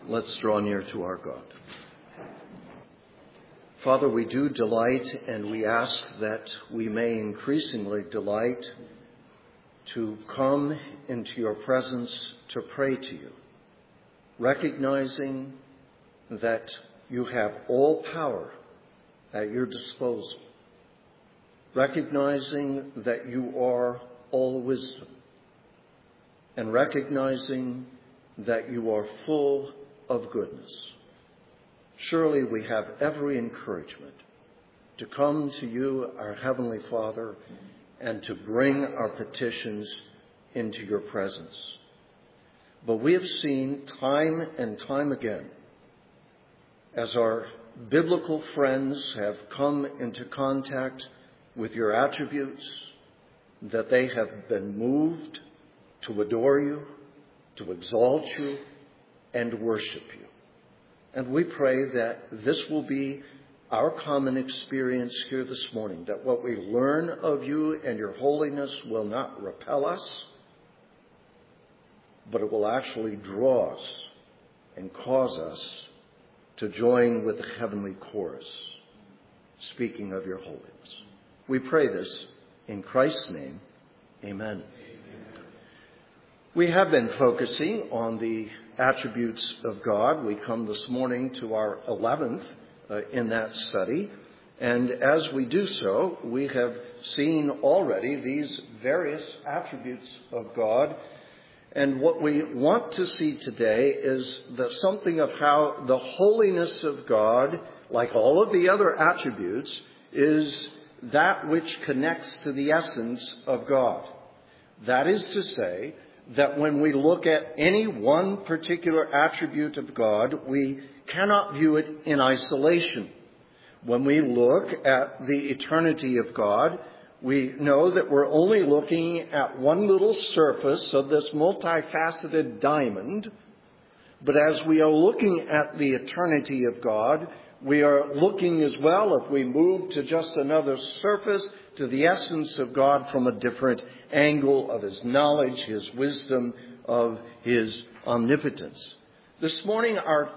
Let's draw near to our God. Father, we do delight, and we ask that we may increasingly delight to come into your presence to pray to you, recognizing that you have all power at your disposal, recognizing that you are all wisdom, and recognizing that you are full of goodness. Surely we have every encouragement to come to you, our Heavenly Father, and to bring our petitions into your presence. But we have seen time and time again, as our biblical friends have come into contact with your attributes, that they have been moved to adore you, to exalt you, and worship you. And we pray that this will be our common experience here this morning, that what we learn of you and your holiness will not repel us, but it will actually draw us and cause us to join with the heavenly chorus, speaking of your holiness. We pray this in Christ's name. Amen. We have been focusing on the attributes of God. We come this morning to our 11th in that study. And as we do so, we have seen already these various attributes of God. And what we want to see today is something of how the holiness of God, like all of the other attributes, is that which connects to the essence of God. That is to say, that when we look at any one particular attribute of God, we cannot view it in isolation. When we look at the eternity of God, we know that we're only looking at one little surface of this multifaceted diamond. But as we are looking at the eternity of God, we are looking as well, if we move to just another surface, to the essence of God from a different angle of his knowledge, his wisdom, of his omnipotence. This morning, our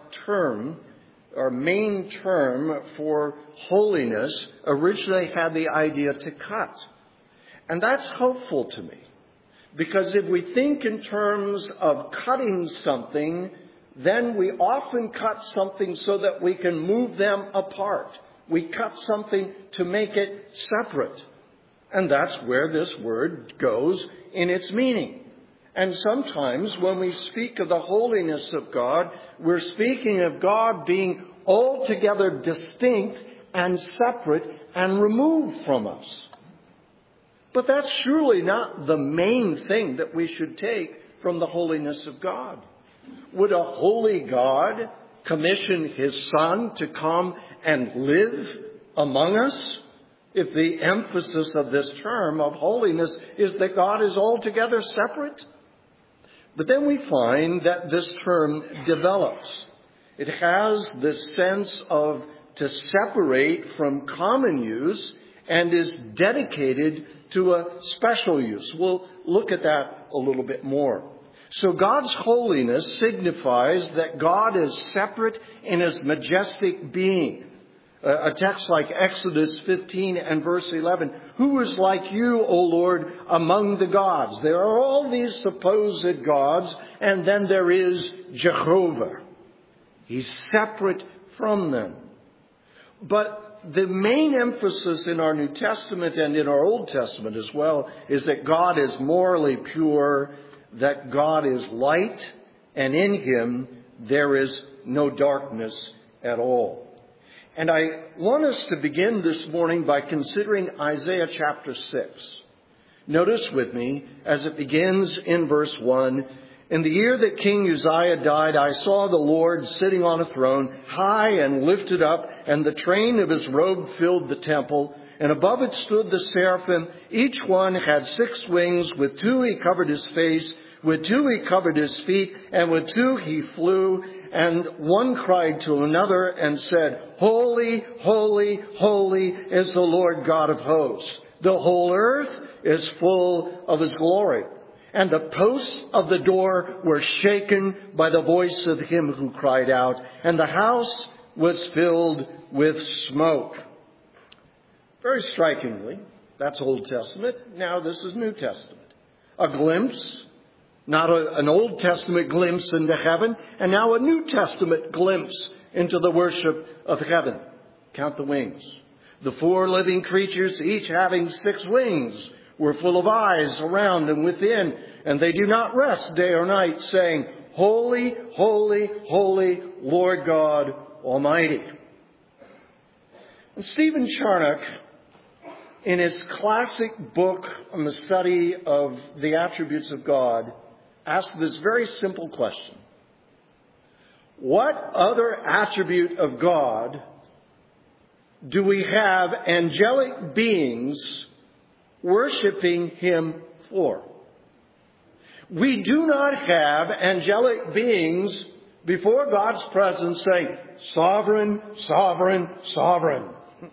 main term for holiness originally had the idea to cut. And that's hopeful to me, because if we think in terms of cutting something, then we often cut something so that we can move them apart. We cut something to make it separate. And that's where this word goes in its meaning. And sometimes when we speak of the holiness of God, we're speaking of God being altogether distinct and separate and removed from us. But that's surely not the main thing that we should take from the holiness of God. Would a holy God commission his Son to come and live among us if the emphasis of this term of holiness is that God is altogether separate? But then we find that this term develops. It has this sense of to separate from common use and is dedicated to a special use. We'll look at that a little bit more. So God's holiness signifies that God is separate in his majestic being. A text like Exodus 15 and verse 11, who is like you, O Lord, among the gods? There are all these supposed gods, and then there is Jehovah. He's separate from them. But the main emphasis in our New Testament and in our Old Testament as well is that God is morally pure, that God is light, and in him there is no darkness at all. And I want us to begin this morning by considering Isaiah chapter 6. Notice with me as it begins in verse 1, in the year that King Uzziah died, I saw the Lord sitting on a throne, high and lifted up, and the train of his robe filled the temple. And above it stood the seraphim. Each one had 6 wings. With 2 he covered his face. With 2 he covered his feet. And with 2 he flew. And one cried to another and said, Holy, holy, holy is the Lord God of hosts. The whole earth is full of his glory. and the posts of the door were shaken by the voice of him who cried out, and the house was filled with smoke. Very strikingly, that's Old Testament. Now this is New Testament. A glimpse, not an Old Testament glimpse into heaven, and now a New Testament glimpse into the worship of heaven. Count the wings. The 4 living creatures, each having 6 wings, were full of eyes around and within, and they do not rest day or night, saying, Holy, holy, holy, Lord God Almighty. And Stephen Charnock, in his classic book on the study of the attributes of God, asked this very simple question. What other attribute of God do we have angelic beings worshiping him for? We do not have angelic beings before God's presence saying, Sovereign, sovereign, sovereign.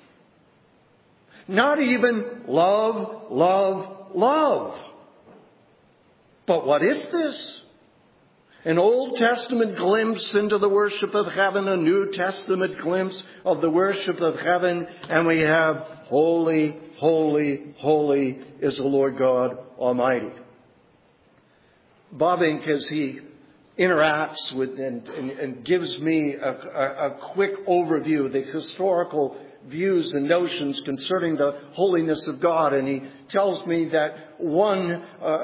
Not even love, love, love. But what is this? An Old Testament glimpse into the worship of heaven, a New Testament glimpse of the worship of heaven, and we have holy, holy, holy is the Lord God Almighty. Bob Inck, as he interacts with and gives me a quick overview of the historical views and notions concerning the holiness of God, and he tells me that one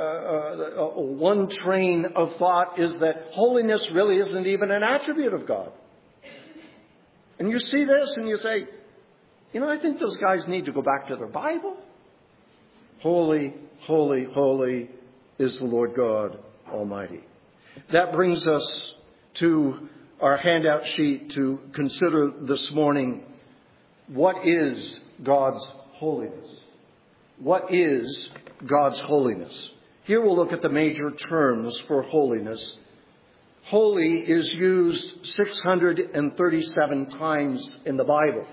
train of thought is that holiness really isn't even an attribute of God. And you see this and you say, I think those guys need to go back to their Bible. Holy, holy, holy is the Lord God Almighty. That brings us to our handout sheet to consider this morning. What is God's holiness? What is God's holiness? Here we'll look at the major terms for holiness. Holy is used 637 times in the Bible.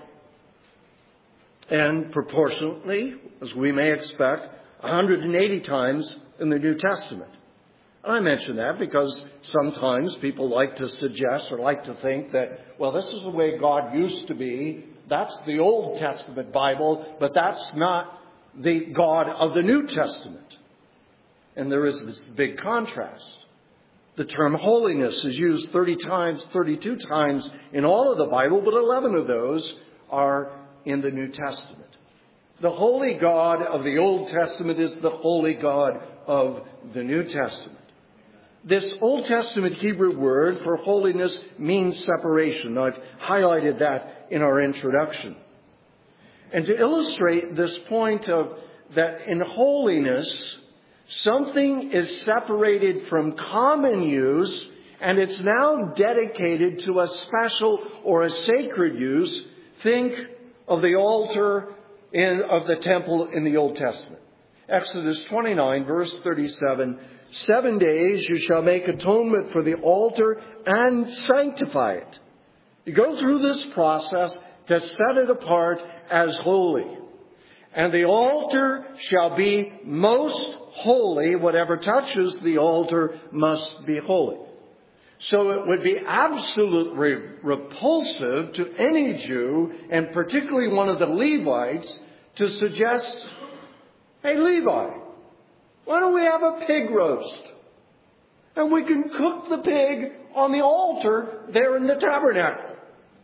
And proportionately, as we may expect, 180 times in the New Testament. I mention that because sometimes people like to suggest or like to think that, well, this is the way God used to be. That's the Old Testament Bible, but that's not the God of the New Testament. And there is this big contrast. The term holiness is used 32 times in all of the Bible, but 11 of those are in the New Testament. The holy God of the Old Testament is the holy God of the New Testament. This Old Testament Hebrew word for holiness means separation. I've highlighted that in our introduction. And to illustrate this point of that in holiness, something is separated from common use and it's now dedicated to a special or a sacred use. Think of the altar of the temple in the Old Testament. Exodus 29, verse 37, 7 days you shall make atonement for the altar and sanctify it. You go through this process to set it apart as holy. And the altar shall be most holy. Whatever touches the altar must be holy. So it would be absolutely repulsive to any Jew, and particularly one of the Levites, to suggest, hey, Levi, why don't we have a pig roast? And we can cook the pig on the altar there in the tabernacle.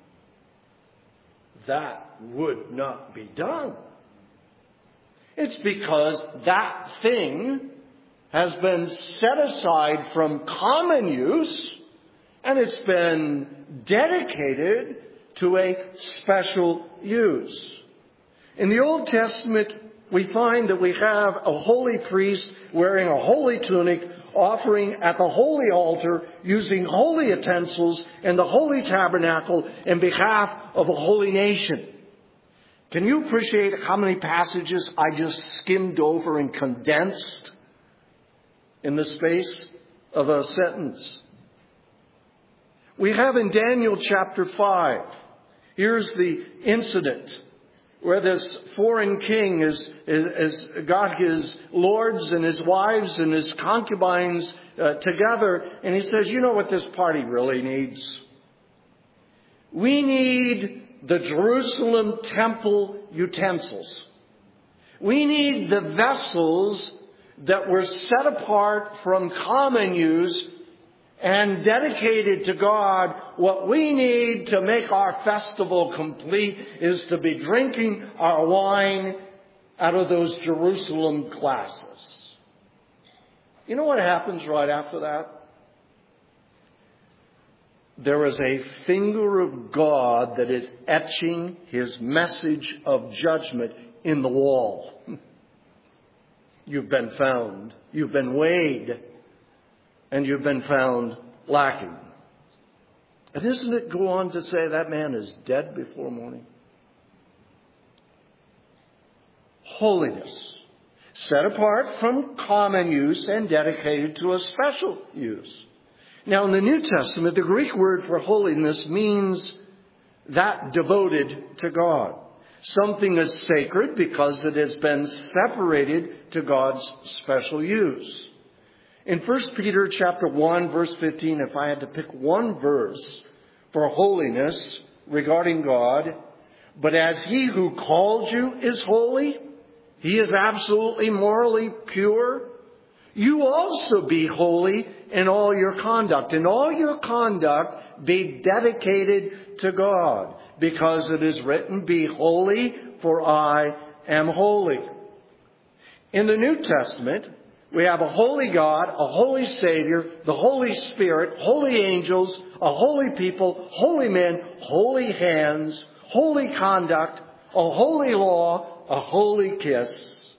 That would not be done. It's because that thing has been set aside from common use and it's been dedicated to a special use. In the Old Testament, we find that we have a holy priest wearing a holy tunic, offering at the holy altar, using holy utensils in the holy tabernacle in behalf of a holy nation. Can you appreciate how many passages I just skimmed over and condensed in the space of a sentence? We have in Daniel chapter 5, here's the incident where this foreign king has got his lords and his wives and his concubines together. And he says, you know what this party really needs? We need the Jerusalem temple utensils. We need the vessels that were set apart from common use and dedicated to God. What we need to make our festival complete is to be drinking our wine out of those Jerusalem glasses. You know what happens right after that? There is a finger of God that is etching his message of judgment in the wall. You've been found. You've been weighed. And you've been found lacking. And doesn't it go on to say that man is dead before morning? Holiness. Set apart from common use and dedicated to a special use. Now in the New Testament, the Greek word for holiness means that devoted to God. Something is sacred because it has been separated to God's special use. In 1 Peter chapter 1, verse 15, if I had to pick one verse for holiness regarding God, but as he who called you is holy, he is absolutely morally pure, you also be holy in all your conduct. In all your conduct, be dedicated to God, because it is written, be holy, for I am holy. In the New Testament, we have a holy God, a holy Savior, the Holy Spirit, holy angels, a holy people, holy men, holy hands, holy conduct, a holy law, a holy kiss,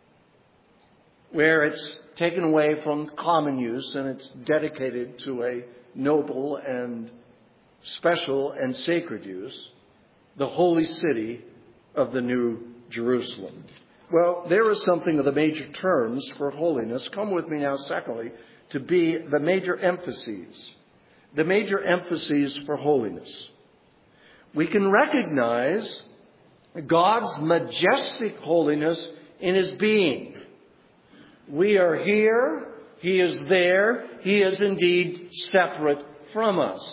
where it's taken away from common use and it's dedicated to a noble and special and sacred use, the holy city of the New Jerusalem. Well, there is something of the major terms for holiness. Come with me now, secondly, to be the major emphases. The major emphases for holiness. We can recognize God's majestic holiness in his being. We are here. He is there. He is indeed separate from us.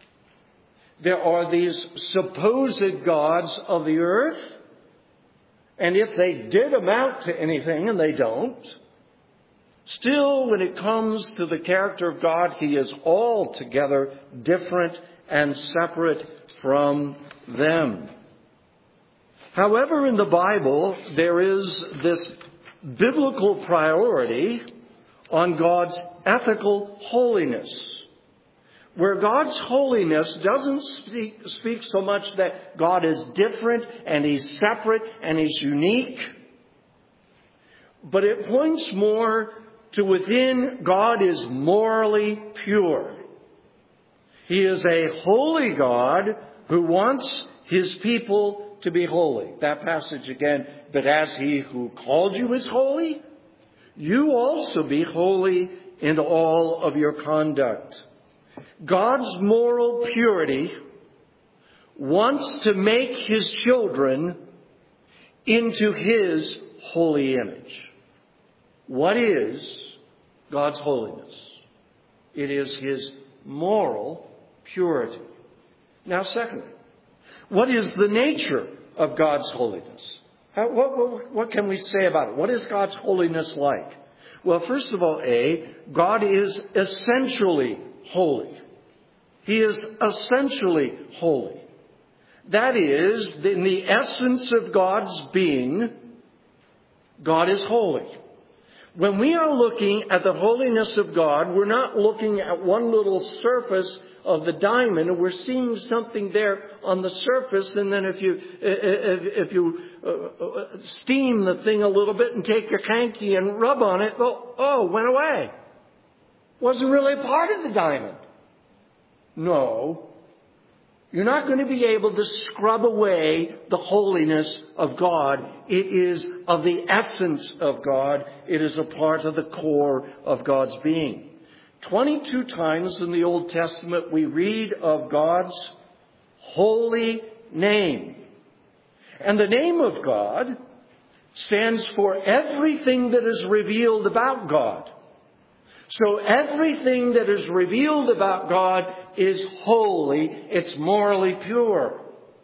There are these supposed gods of the earth. And if they did amount to anything, and they don't, still when it comes to the character of God, he is altogether different and separate from them. However, in the Bible, there is this biblical priority on God's ethical holiness, where God's holiness doesn't speak so much that God is different and he's separate and he's unique, but it points more to within God is morally pure. He is a holy God who wants his people to be holy. That passage again, but as he who called you is holy, you also be holy in all of your conduct. God's moral purity wants to make his children into his holy image. What is God's holiness? It is his moral purity. Now, secondly, what is the nature of God's holiness? What can we say about it? What is God's holiness like? Well, first of all, God is essentially holy. He is essentially holy. That is, in the essence of God's being, God is holy. When we are looking at the holiness of God, we're not looking at one little surface of the diamond, and we're seeing something there on the surface, and then if you steam the thing a little bit and take your hanky and rub on it, went away. Wasn't really part of the diamond. No. You're not going to be able to scrub away the holiness of God. It is of the essence of God. It is a part of the core of God's being. 22 times in the Old Testament we read of God's holy name. And the name of God stands for everything that is revealed about God. So everything that is revealed about God is holy. It's morally pure.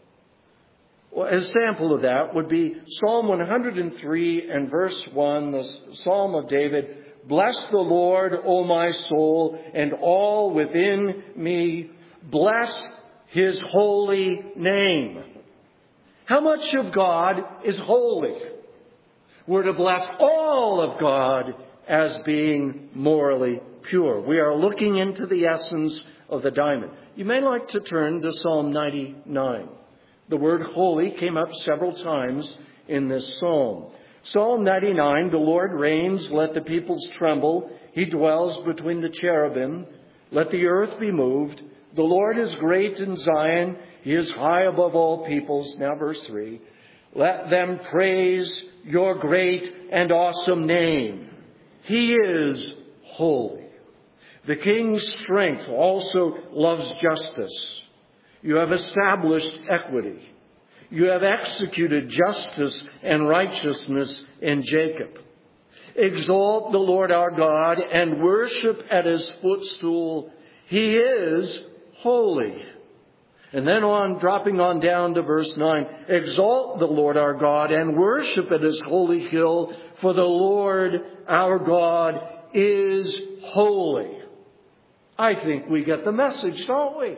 Well, a sample of that would be Psalm 103 and verse 1, the Psalm of David. Bless the Lord, O my soul, and all within me. Bless His holy name. How much of God is holy? We're to bless all of God as being morally pure. We are looking into the essence of the diamond. You may like to turn to Psalm 99. The word holy came up several times in this psalm. Psalm 99, the Lord reigns, let the peoples tremble. He dwells between the cherubim. Let the earth be moved. The Lord is great in Zion. He is high above all peoples. Now verse 3. Let them praise your great and awesome name. He is holy. The king's strength also loves justice. You have established equity. You have executed justice and righteousness in Jacob. Exalt the Lord our God and worship at His footstool. He is holy. And then dropping on down to verse 9. Exalt the Lord our God and worship at His holy hill, for the Lord our God is holy. I think we get the message, don't we?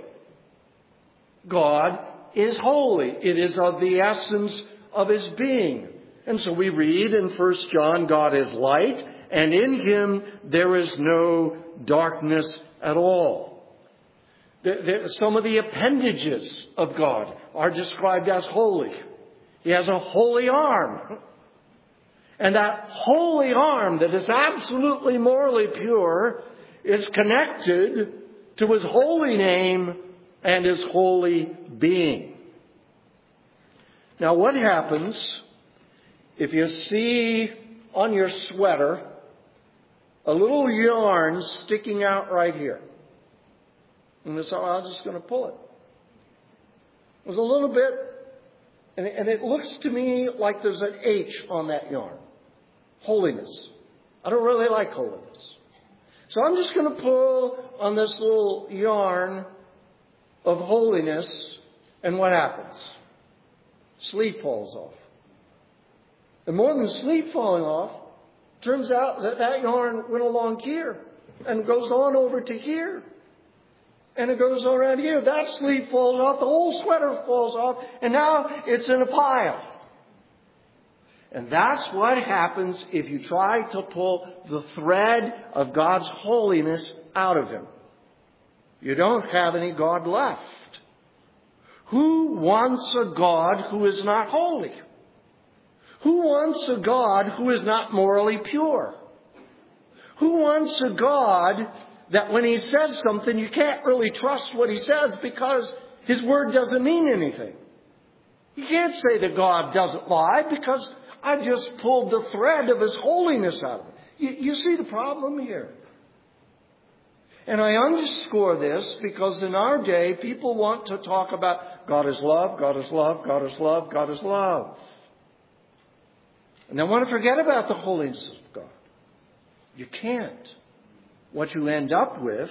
God is holy. It is of the essence of His being. And so we read in 1 John, God is light, and in Him there is no darkness at all. Some of the appendages of God are described as holy. He has a holy arm. And that holy arm that is absolutely morally pure is connected to His holy name and His holy being. Now, what happens if you see on your sweater a little yarn sticking out right here? And so I'm just going to pull it. There's a little bit, and it looks to me like there's an H on that yarn. Holiness. I don't really like holiness. So I'm just going to pull on this little yarn of holiness, and what happens? Sleeve falls off. And more than sleeve falling off, turns out that yarn went along here and goes on over to here. And it goes around here. That sleeve falls off. The whole sweater falls off. And now it's in a pile. And that's what happens if you try to pull the thread of God's holiness out of Him. You don't have any God left. Who wants a God who is not holy? Who wants a God who is not morally pure? Who wants a God that when He says something, you can't really trust what He says because His word doesn't mean anything? You can't say that God doesn't lie because I just pulled the thread of His holiness out of it. You see the problem here? And I underscore this because in our day, people want to talk about God is love, God is love, God is love, God is love. And they want to forget about the holiness of God. You can't. What you end up with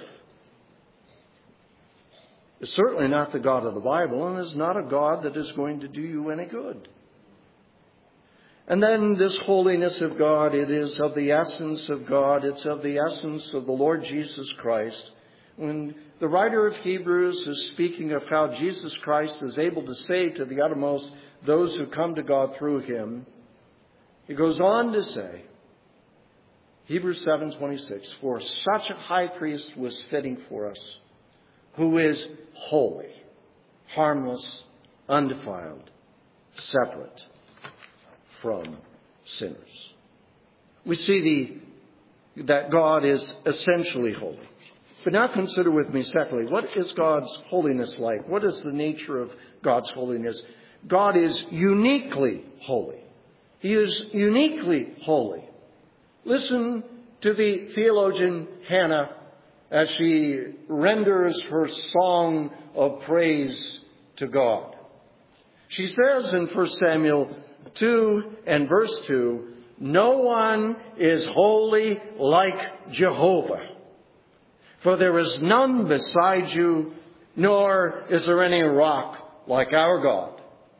is certainly not the God of the Bible, and is not a God that is going to do you any good. And then this holiness of God, it is of the essence of God. It's of the essence of the Lord Jesus Christ. When the writer of Hebrews is speaking of how Jesus Christ is able to save to the uttermost those who come to God through Him, he goes on to say, Hebrews 7:26, for such a high priest was fitting for us, who is holy, harmless, undefiled, separate from sinners. We see that God is essentially holy. But now consider with me secondly, what is God's holiness like? What is the nature of God's holiness? God is uniquely holy. He is uniquely holy. Listen to the theologian Hannah as she renders her song of praise to God. She says in 1 Samuel 2 and verse 2, "No one is holy like Jehovah, for there is none beside you, nor is there any rock like our God."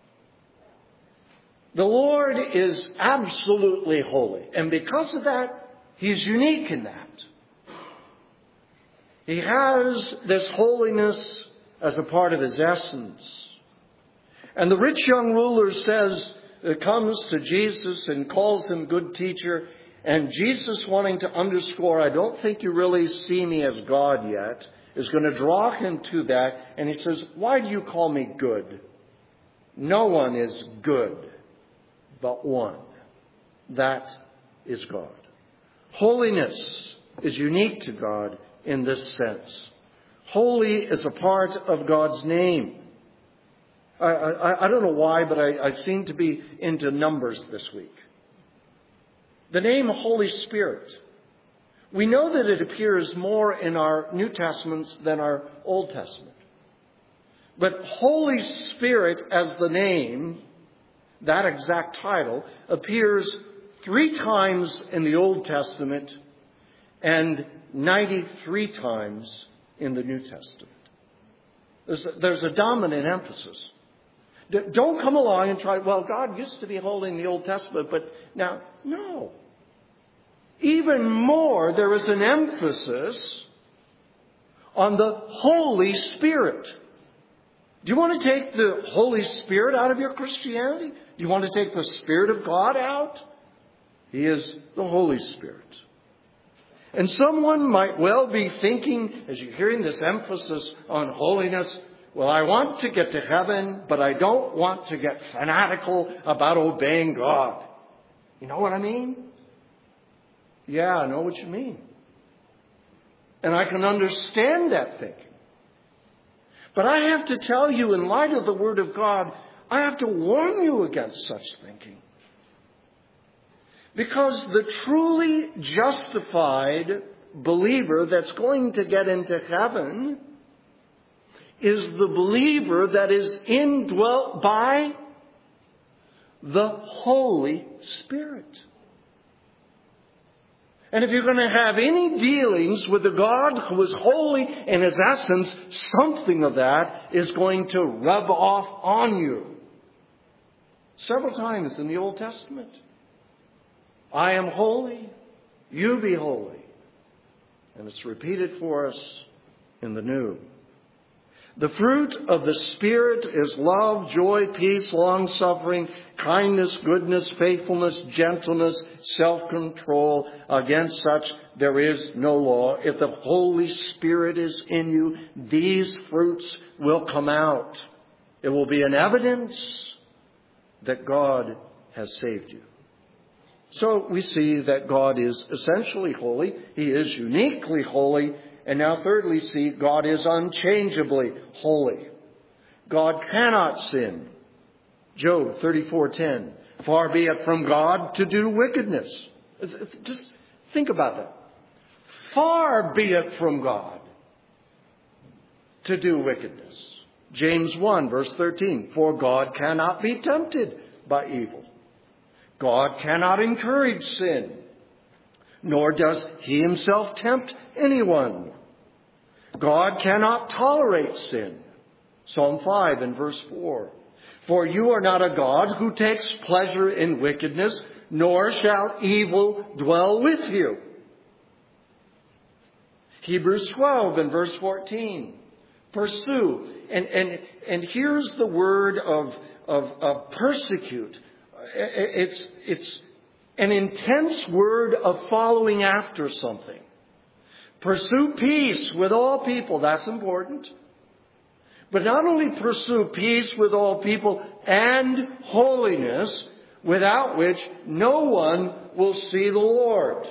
The Lord is absolutely holy, and because of that, He's unique in that. He has this holiness as a part of His essence. And the rich young ruler comes to Jesus and calls Him good teacher. And Jesus, wanting to underscore, "I don't think you really see me as God yet," is going to draw him to that. And He says, "Why do you call me good? No one is good but one. That is God." Holiness is unique to God in this sense. Holy is a part of God's name. I don't know why, but I seem to be into numbers this week. The name Holy Spirit. We know that it appears more in our New Testaments than our Old Testament. But Holy Spirit as the name, that exact title, appears 3 times in the Old Testament and 93 times in the New Testament. There's a dominant emphasis. Don't come along and try, well, God used to be holy in the Old Testament, but now, no. Even more, there is an emphasis on the Holy Spirit. Do you want to take the Holy Spirit out of your Christianity? Do you want to take the Spirit of God out? He is the Holy Spirit. And someone might well be thinking, as you're hearing this emphasis on holiness, well, I want to get to heaven, but I don't want to get fanatical about obeying God. You know what I mean? Yeah, I know what you mean. And I can understand that thinking. But I have to tell you, in light of the Word of God, I have to warn you against such thinking. Because the truly justified believer that's going to get into heaven is the believer that is indwelt by the Holy Spirit. And if you're going to have any dealings with the God who is holy in His essence, something of that is going to rub off on you. Several times in the Old Testament. I am holy, you be holy. And it's repeated for us in the New. The fruit of the Spirit is love, joy, peace, long-suffering, kindness, goodness, faithfulness, gentleness, self-control. Against such there is no law. If the Holy Spirit is in you, these fruits will come out. It will be an evidence that God has saved you. So we see that God is essentially holy. He is uniquely holy. And now thirdly, see, God is unchangeably holy. God cannot sin. Job 34:10. Far be it from God to do wickedness. Just think about that. Far be it from God to do wickedness. James 1 verse 13. For God cannot be tempted by evil. God cannot encourage sin, nor does He Himself tempt anyone. God cannot tolerate sin. Psalm 5 and verse 4. For you are not a God who takes pleasure in wickedness, nor shall evil dwell with you. Hebrews 12 and verse 14. Pursue. And here's the word of persecute. It's an intense word of following after something. Pursue peace with all people. That's important. But not only pursue peace with all people and holiness, without which no one will see the Lord.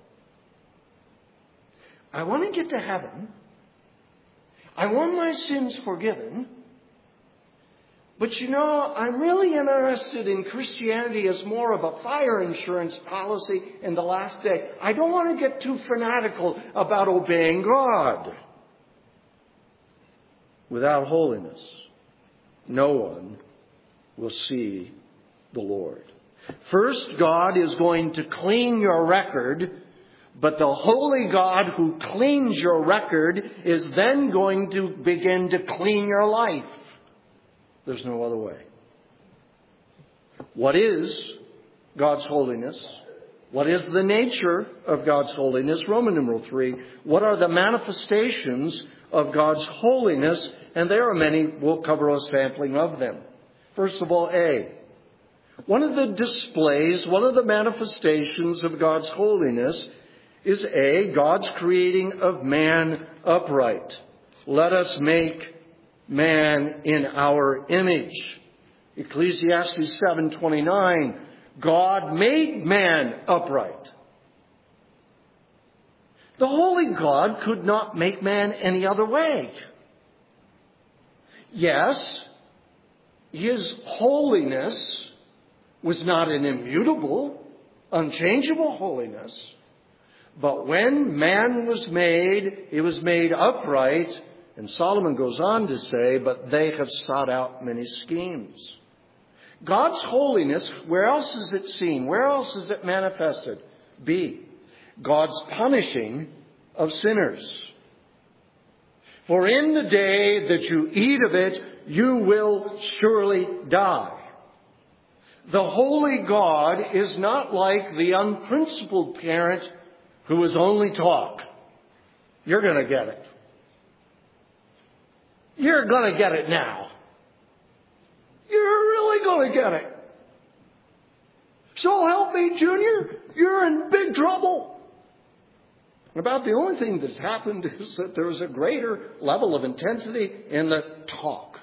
I want to get to heaven. I want my sins forgiven. But you know, I'm really interested in Christianity as more of a fire insurance policy in the last day. I don't want to get too fanatical about obeying God. Without holiness, no one will see the Lord. First, God is going to clean your record, but the holy God who cleans your record is then going to begin to clean your life. There's no other way. What is God's holiness? What is the nature of God's holiness? Roman numeral 3. What are the manifestations of God's holiness? And there are many. We'll cover a sampling of them. First of all, A. One of the displays, one of the manifestations of God's holiness is A, God's creating of man upright. Let us make man in our image. Ecclesiastes 7:29, God made man upright. The holy God could not make man any other way. Yes, his holiness was not an immutable, unchangeable holiness. But when man was made, he was made upright. And Solomon goes on to say, but they have sought out many schemes. God's holiness, where else is it seen? Where else is it manifested? B, God's punishing of sinners. For in the day that you eat of it, you will surely die. The holy God is not like the unprincipled parent who is only taught. You're going to get it. You're going to get it now. You're really going to get it. So help me, Junior, you're in big trouble. About the only thing that's happened is that there is a greater level of intensity in the talk.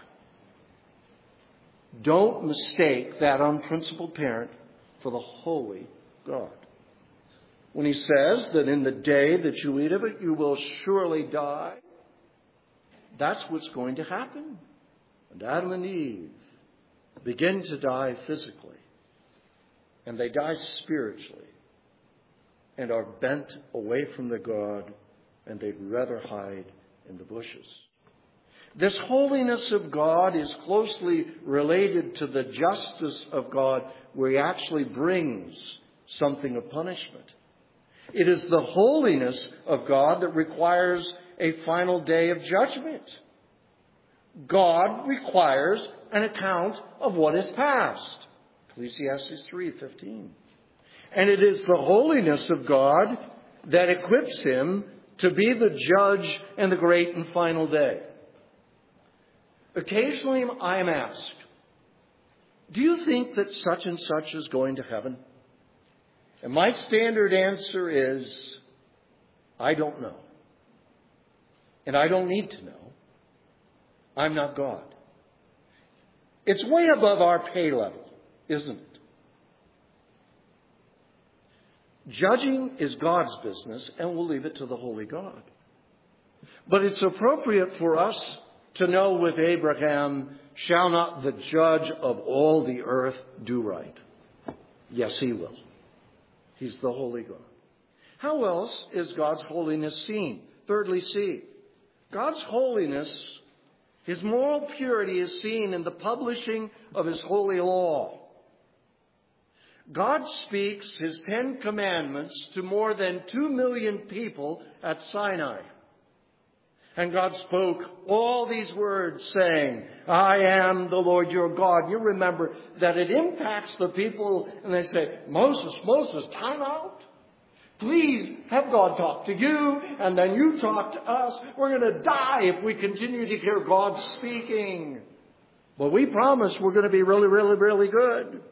Don't mistake that unprincipled parent for the holy God. When he says that in the day that you eat of it, you will surely die, that's what's going to happen. And Adam and Eve begin to die physically, and they die spiritually, and are bent away from the God, and they'd rather hide in the bushes. This holiness of God is closely related to the justice of God, where he actually brings something of punishment. It is the holiness of God that requires a final day of judgment. God requires an account of what is past. Ecclesiastes 3:15. And it is the holiness of God that equips him to be the judge in the great and final day. Occasionally I am asked, do you think that such and such is going to heaven? And my standard answer is, I don't know. And I don't need to know. I'm not God. It's way above our pay level, isn't it? Judging is God's business, and we'll leave it to the holy God. But it's appropriate for us to know with Abraham, shall not the judge of all the earth do right? Yes, he will. He's the holy God. How else is God's holiness seen? Thirdly, C. God's holiness, his moral purity is seen in the publishing of his holy law. God speaks his 10 commandments to more than 2 million people at Sinai. And God spoke all these words saying, I am the Lord your God. You remember that it impacts the people, and they say, Moses, time out. Please have God talk to you, and then you talk to us. We're going to die if we continue to hear God speaking. Well, we promise we're going to be really, really, really good.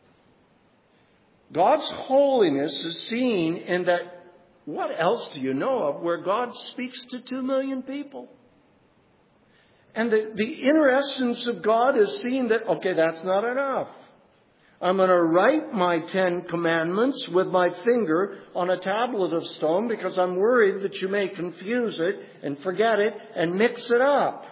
God's holiness is seen in that, what else do you know of where God speaks to 2 million people? And the inner essence of God is seen that, okay, that's not enough. I'm going to write my 10 commandments with my finger on a tablet of stone because I'm worried that you may confuse it and forget it and mix it up.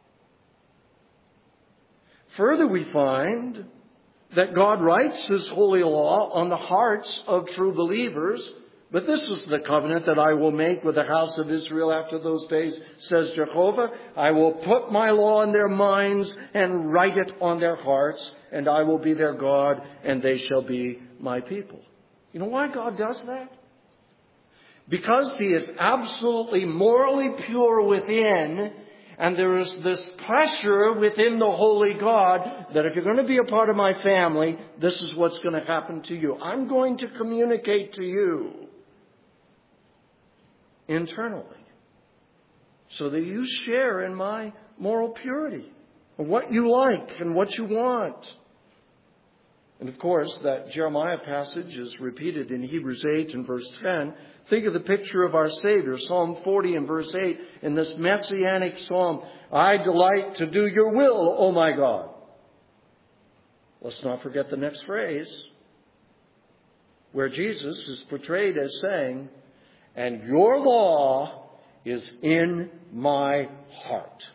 Further, we find that God writes his holy law on the hearts of true believers. But this is the covenant that I will make with the house of Israel after those days, says Jehovah. I will put my law in their minds and write it on their hearts, and I will be their God, and they shall be my people. You know why God does that? Because He is absolutely morally pure within, and there is this pressure within the Holy God that if you're going to be a part of my family, this is what's going to happen to you. I'm going to communicate to you internally so that you share in my moral purity, of what you like and what you want. And of course, that Jeremiah passage is repeated in Hebrews 8 and verse 10. Think of the picture of our Savior, Psalm 40 and verse 8, in this messianic psalm. I delight to do your will, O my God. Let's not forget the next phrase, where Jesus is portrayed as saying, and your law is in my heart.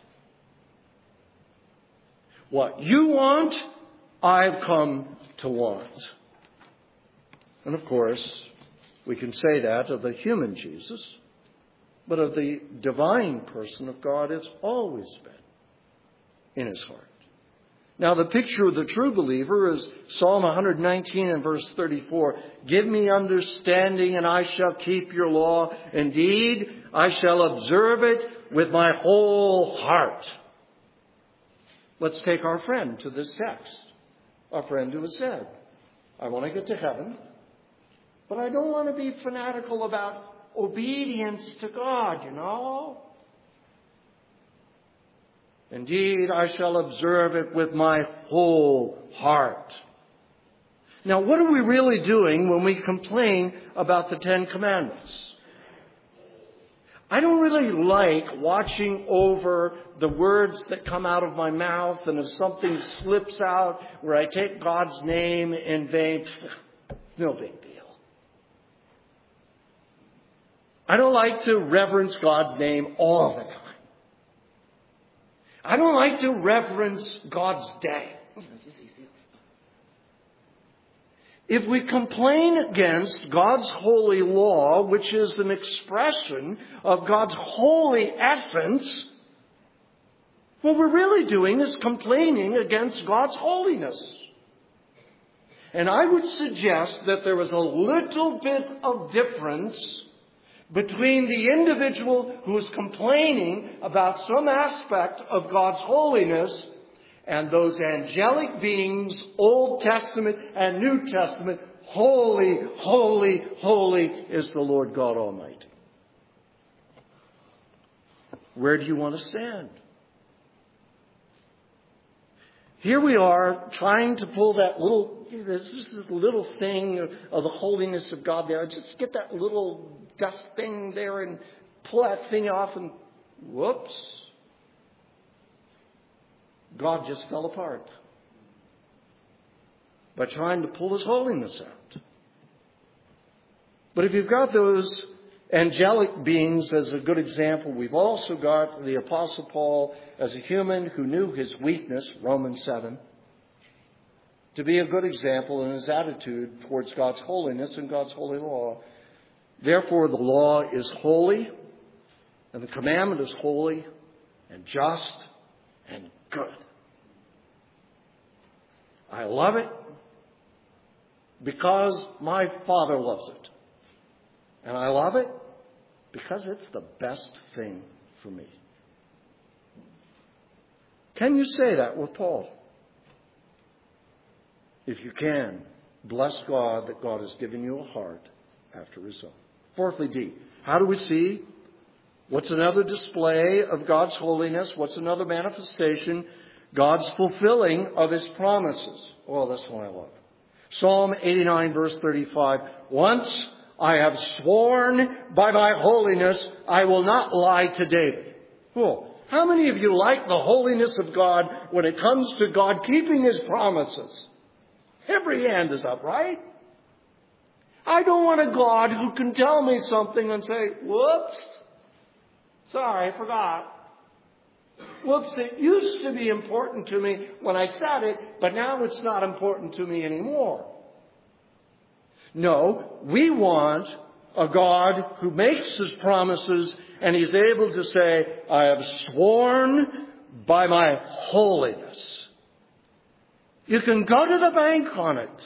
What you want, I've come to want. And of course, we can say that of the human Jesus, but of the divine person of God, it's always been in His heart. Now, the picture of the true believer is Psalm 119 and verse 34. Give me understanding, and I shall keep your law. Indeed, I shall observe it with my whole heart. Let's take our friend to this text. Our friend who has said, I want to get to heaven, but I don't want to be fanatical about obedience to God, you know. Indeed, I shall observe it with my whole heart. Now, what are we really doing when we complain about the Ten Commandments? I don't really like watching over the words that come out of my mouth, and if something slips out where I take God's name in vain, no big deal. I don't like to reverence God's name all the time. I don't like to reverence God's day. If we complain against God's holy law, which is an expression of God's holy essence, what we're really doing is complaining against God's holiness. And I would suggest that there is a little bit of difference between the individual who is complaining about some aspect of God's holiness and those angelic beings, Old Testament and New Testament. Holy, holy, holy is the Lord God Almighty. Where do you want to stand? Here we are trying to pull that little, this little thing of the holiness of God there. Just get that little dust thing there and pull that thing off, and whoops, God just fell apart by trying to pull His holiness out. But if you've got those angelic beings as a good example, we've also got the Apostle Paul as a human who knew his weakness, Romans 7, to be a good example in his attitude towards God's holiness and God's holy law. Therefore, the law is holy, and the commandment is holy and just and good. I love it because my Father loves it. And I love it because it's the best thing for me. Can you say that with Paul? If you can, bless God that God has given you a heart after His own. Fourthly, D. How do we see? What's another display of God's holiness? What's another manifestation? God's fulfilling of His promises. Oh, that's what I love. Psalm 89, verse 35. Once I have sworn by my holiness, I will not lie to David. Cool. How many of you like the holiness of God when it comes to God keeping His promises? Every hand is up, right? I don't want a God who can tell me something and say, whoops, sorry, I forgot. Whoops, it used to be important to me when I said it, but now it's not important to me anymore. No, we want a God who makes his promises, and he's able to say, I have sworn by my holiness. You can go to the bank on it,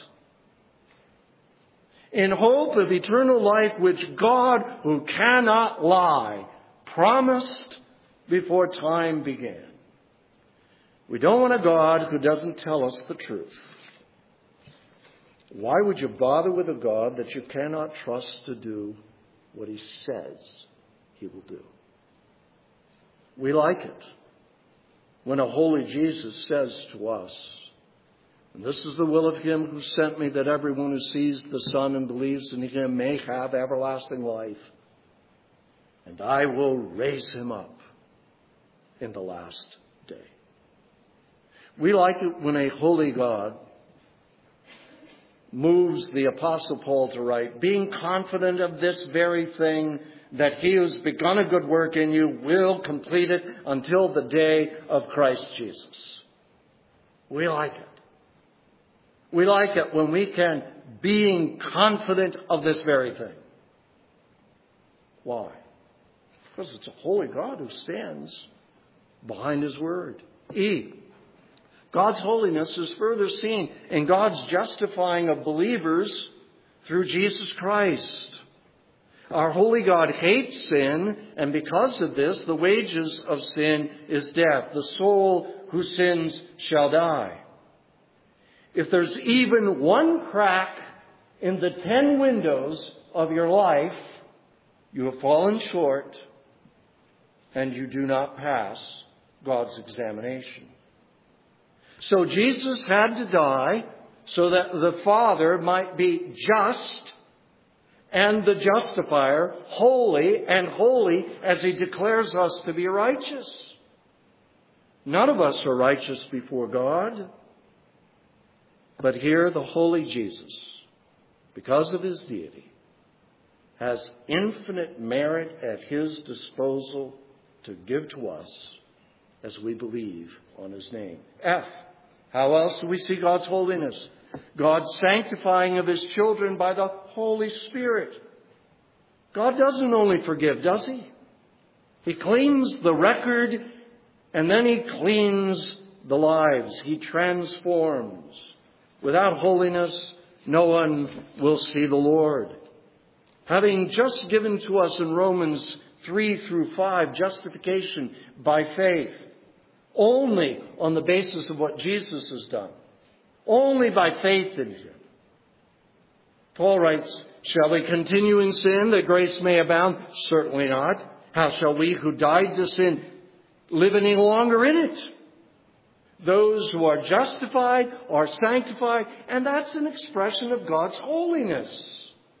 in hope of eternal life, which God, who cannot lie, promised before time began. We don't want a God who doesn't tell us the truth. Why would you bother with a God that you cannot trust to do what he says he will do? We like it when a holy Jesus says to us, and this is the will of him who sent me, that everyone who sees the Son and believes in him may have everlasting life, and I will raise him up in the last day. We like it when a holy God moves the Apostle Paul to write, being confident of this very thing, that he who's begun a good work in you will complete it until the day of Christ Jesus. We like it. We like it when we can, being confident of this very thing. Why? Because it's a holy God who stands behind his word. God's holiness is further seen in God's justifying of believers through Jesus Christ. Our holy God hates sin, and because of this, the wages of sin is death. The soul who sins shall die. If there's even one crack in the 10 windows of your life, you have fallen short and you do not pass God's examination. So Jesus had to die so that the Father might be just and the justifier, holy and holy, as he declares us to be righteous. None of us are righteous before God. But here the holy Jesus, because of his deity, has infinite merit at his disposal to give to us as we believe on his name. How else do we see God's holiness? God's sanctifying of his children by the Holy Spirit. God doesn't only forgive, does he? He cleans the record, and then he cleans the lives. He transforms. Without holiness, no one will see the Lord. Having just given to us in Romans 3 through 5 justification by faith, only on the basis of what Jesus has done, only by faith in him. Paul writes, shall we continue in sin that grace may abound? Certainly not. How shall we who died to sin live any longer in it? Those who are justified are sanctified, and that's an expression of God's holiness.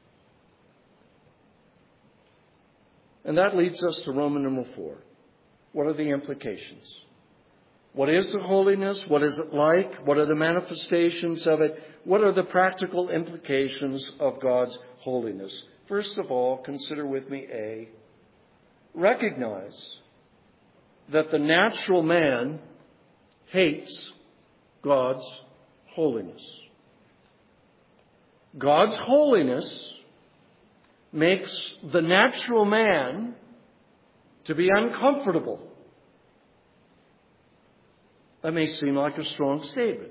And that leads us to Roman number 4. What are the implications? What is the holiness? What is it like? What are the manifestations of it? What are the practical implications of God's holiness? First of all, consider with me A, recognize that the natural man hates God's holiness. God's holiness makes the natural man to be uncomfortable. That may seem like a strong statement.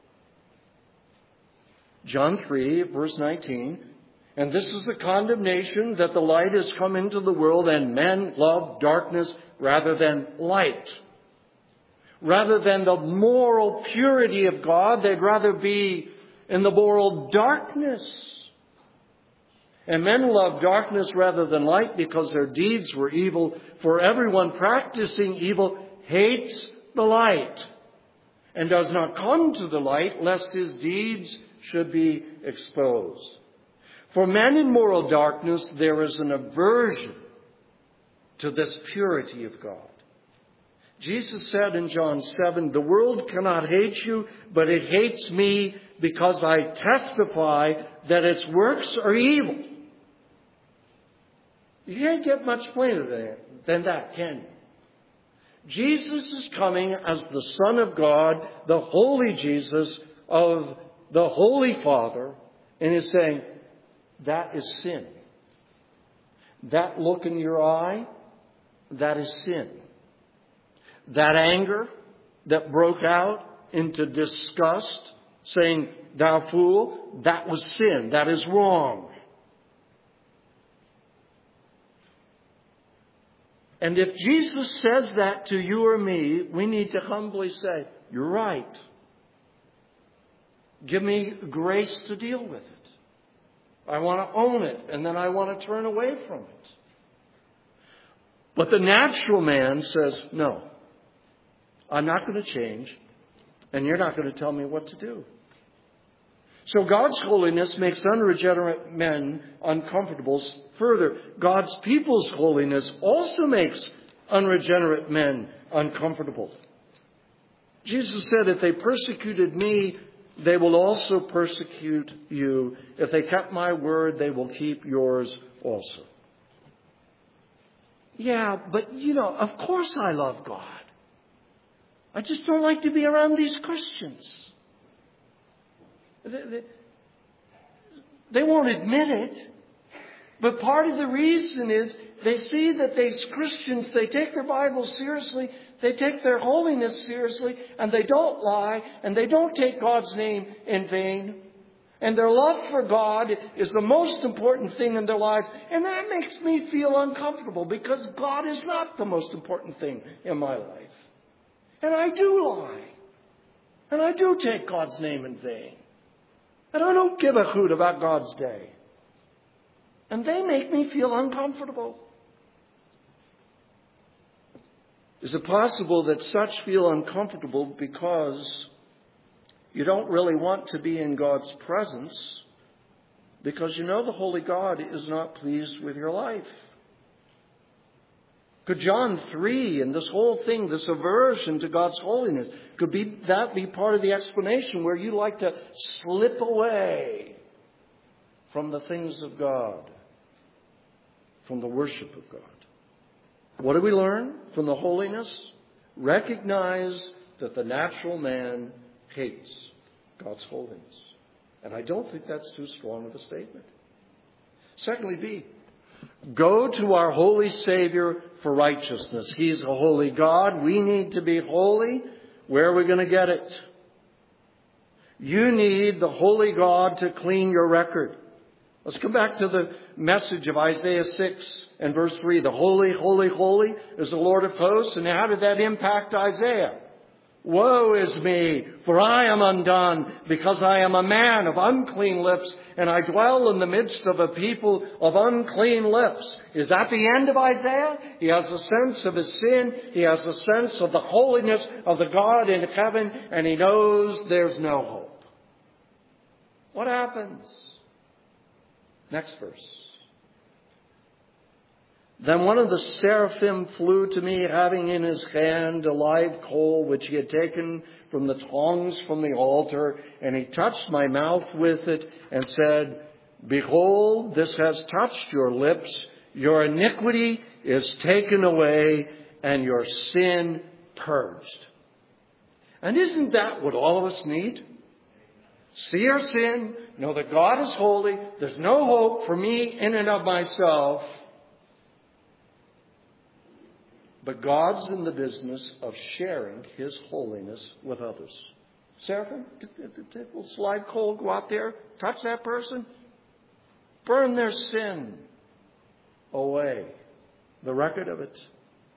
John 3, verse 19, and this is the condemnation, that the light has come into the world, and men love darkness rather than light. Rather than the moral purity of God, they'd rather be in the moral darkness. And men love darkness rather than light because their deeds were evil. For everyone practicing evil hates the light and does not come to the light, lest his deeds should be exposed. For men in moral darkness, there is an aversion to this purity of God. Jesus said in John 7, the world cannot hate you, but it hates me because I testify that its works are evil. You can't get much plainer than that, can you? Jesus is coming as the Son of God, the holy Jesus of the Holy Father, and is saying, that is sin. That look in your eye, that is sin. That anger that broke out into disgust, saying, "Thou fool," that was sin. That is wrong. And if Jesus says that to you or me, we need to humbly say, "You're right. Give me grace to deal with it. I want to own it, and then I want to turn away from it." But the natural man says, "No, I'm not going to change, and you're not going to tell me what to do." So God's holiness makes unregenerate men uncomfortable. Further, God's people's holiness also makes unregenerate men uncomfortable. Jesus said, "If they persecuted me, they will also persecute you. If they kept my word, they will keep yours also." Yeah, but of course I love God. I just don't like to be around these Christians. They won't admit it. But part of the reason is they see that these Christians, they take their Bible seriously, they take their holiness seriously, and they don't lie, and they don't take God's name in vain. And their love for God is the most important thing in their lives. And that makes me feel uncomfortable because God is not the most important thing in my life. And I do lie. And I do take God's name in vain. And I don't give a hoot about God's day. And they make me feel uncomfortable. Is it possible that such feel uncomfortable because you don't really want to be in God's presence because you know the Holy God is not pleased with your life? Could John 3 and this whole thing, this aversion to God's holiness, could that be part of the explanation where you like to slip away from the things of God, from the worship of God? What do we learn from the holiness? Recognize that the natural man hates God's holiness. And I don't think that's too strong of a statement. Secondly, B, go to our holy Savior for righteousness. He's a holy God. We need to be holy. Where are we going to get it? You need the holy God to clean your record. Let's come back to the message of Isaiah 6 and verse 3. The holy, holy, holy is the Lord of hosts. And how did that impact Isaiah? Woe is me, for I am undone, because I am a man of unclean lips, and I dwell in the midst of a people of unclean lips. Is that the end of Isaiah? He has a sense of his sin. He has a sense of the holiness of the God in heaven, and he knows there's no hope. What happens? Next verse. Then one of the seraphim flew to me, having in his hand a live coal, which he had taken from the tongs from the altar, and he touched my mouth with it and said, "Behold, this has touched your lips. Your iniquity is taken away, and your sin purged." And isn't that what all of us need? See our sin, know that God is holy. There's no hope for me in and of myself. But God's in the business of sharing his holiness with others. Seraphim, will live coal go out there, touch that person, burn their sin away, the record of it.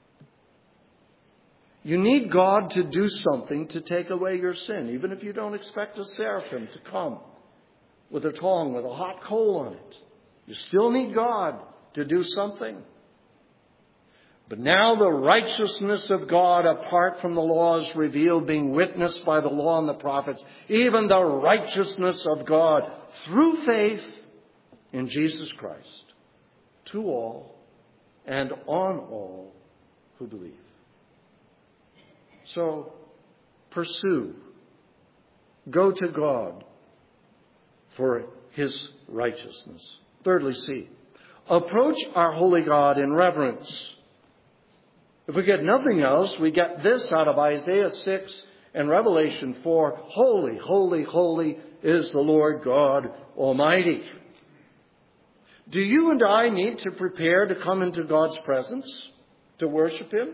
You need God to do something to take away your sin, even if you don't expect a seraphim to come with a tongue with a hot coal on it. You still need God to do something. But now the righteousness of God apart from the law is revealed, being witnessed by the law and the prophets, even the righteousness of God through faith in Jesus Christ, to all and on all who believe. So pursue, go to God for his righteousness. Thirdly, C, approach our holy God in reverence. If we get nothing else, we get this out of Isaiah 6 and Revelation 4. Holy, holy, holy is the Lord God Almighty. Do you and I need to prepare to come into God's presence to worship Him?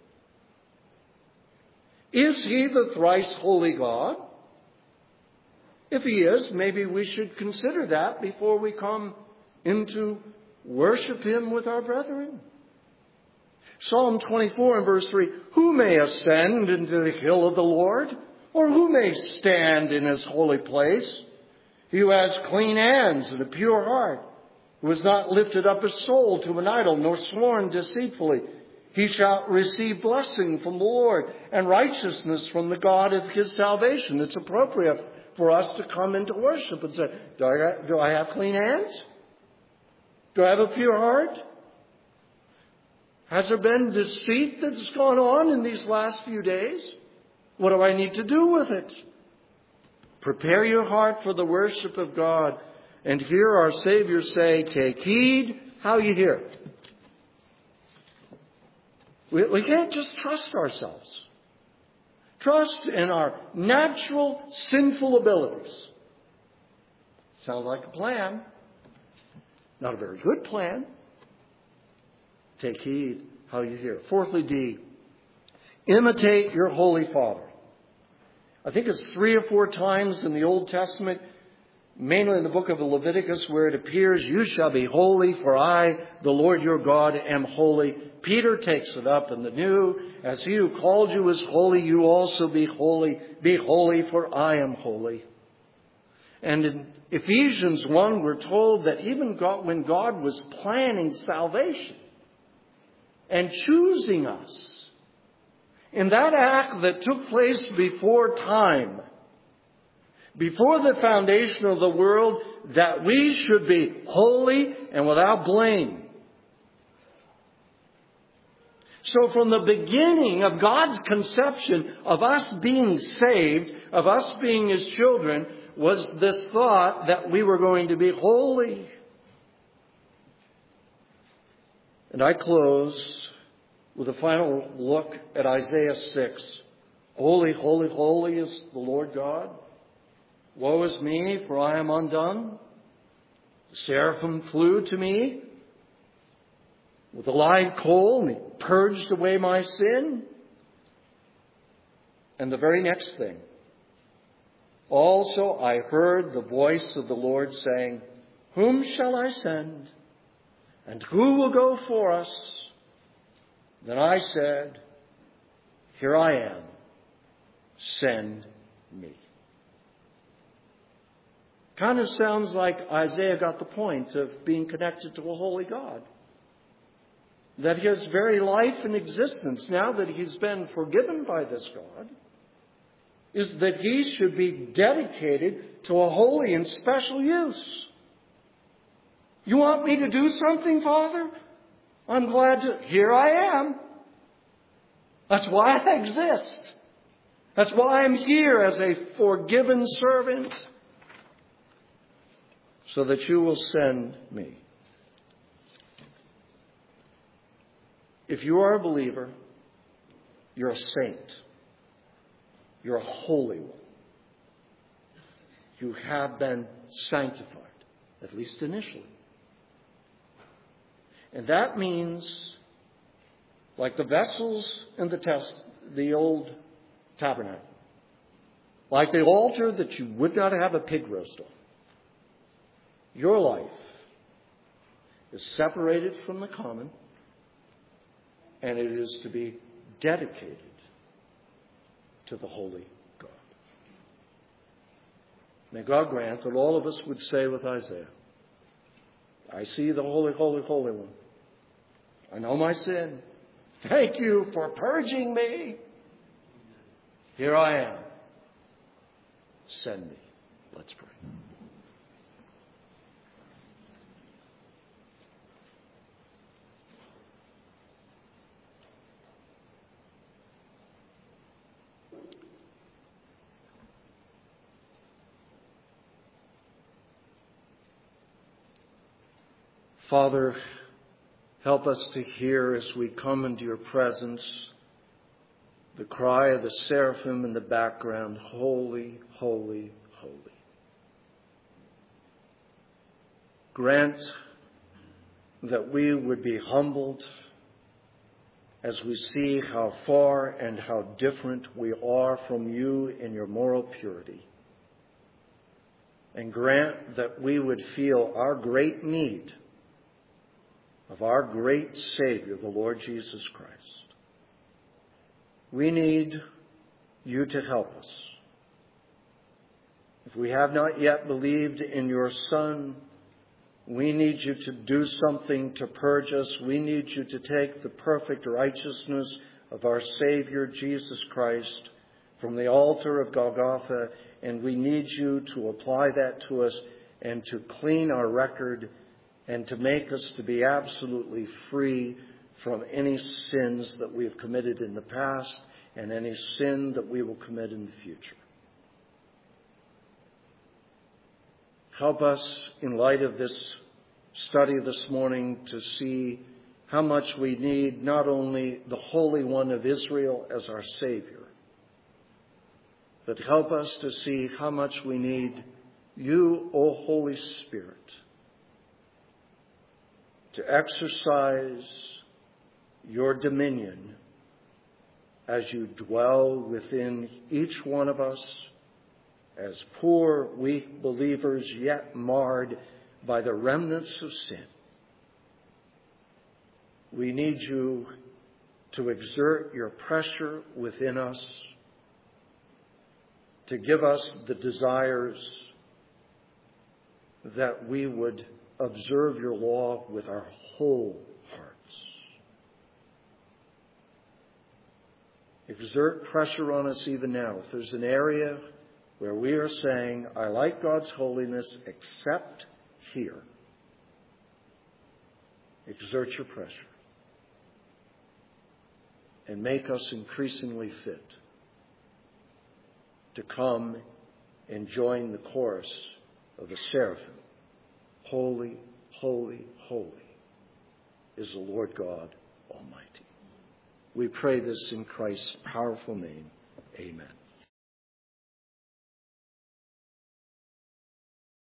Is He the thrice holy God? If He is, maybe we should consider that before we come in to worship Him with our brethren. Psalm 24 and verse 3, who may ascend into the hill of the Lord? Or who may stand in His holy place? He who has clean hands and a pure heart, who has not lifted up his soul to an idol, nor sworn deceitfully. He shall receive blessing from the Lord and righteousness from the God of his salvation. It's appropriate for us to come into worship and say, do I have clean hands? Do I have a pure heart? Has there been deceit that's gone on in these last few days? What do I need to do with it? Prepare your heart for the worship of God. And hear our Savior say, take heed how you hear. We can't just trust ourselves. Trust in our natural sinful abilities. Sounds like a plan. Not a very good plan. Take heed how you hear. Fourthly, D, imitate your Holy Father. I think it's 3 or 4 times in the Old Testament, mainly in the book of Leviticus, where it appears, you shall be holy, for I, the Lord your God, am holy. Peter takes it up in the New, as he who called you is holy, you also be holy. Be holy, for I am holy. And in Ephesians 1, we're told that even when God was planning salvation and choosing us, in that act that took place before time, before the foundation of the world, that we should be holy and without blame. So from the beginning of God's conception of us being saved, of us being His children, was this thought that we were going to be holy. And I close with a final look at Isaiah 6. Holy, holy, holy is the Lord God. Woe is me, for I am undone. The seraphim flew to me with a live coal, and He purged away my sin. And the very next thing, also I heard the voice of the Lord saying, whom shall I send? And who will go for us? Then I said, here I am, send me. Kind of sounds like Isaiah got the point of being connected to a holy God. That his very life and existence, now that he's been forgiven by this God, is that he should be dedicated to a holy and special use. You want me to do something, Father? I'm glad to. Here I am. That's why I exist. That's why I'm here as a forgiven servant. So that you will send me. If you are a believer, you're a saint. You're a holy one. You have been sanctified, at least initially. And that means, like the vessels in the old tabernacle, like the altar that you would not have a pig roast on, your life is separated from the common, and it is to be dedicated to the holy God. May God grant that all of us would say with Isaiah, I see the holy, holy, holy one. I know my sin. Thank you for purging me. Here I am. Send me. Let's pray. Father, help us to hear as we come into your presence the cry of the seraphim in the background, holy, holy, holy. Grant that we would be humbled as we see how far and how different we are from you in your moral purity. And grant that we would feel our great need of our great Savior, the Lord Jesus Christ. We need you to help us. If we have not yet believed in your Son, we need you to do something to purge us. We need you to take the perfect righteousness of our Savior, Jesus Christ, from the altar of Golgotha, and we need you to apply that to us and to clean our record and to make us to be absolutely free from any sins that we have committed in the past and any sin that we will commit in the future. Help us, in light of this study this morning, to see how much we need not only the Holy One of Israel as our Savior, but help us to see how much we need you, O Holy Spirit, to exercise your dominion as you dwell within each one of us as poor, weak believers, yet marred by the remnants of sin. We need you to exert your pressure within us, to give us the desires that we would observe your law with our whole hearts. Exert pressure on us even now. If there's an area where we are saying, I like God's holiness except here, exert your pressure and make us increasingly fit to come and join the chorus of the seraphim. Holy, holy, holy is the Lord God Almighty. We pray this in Christ's powerful name.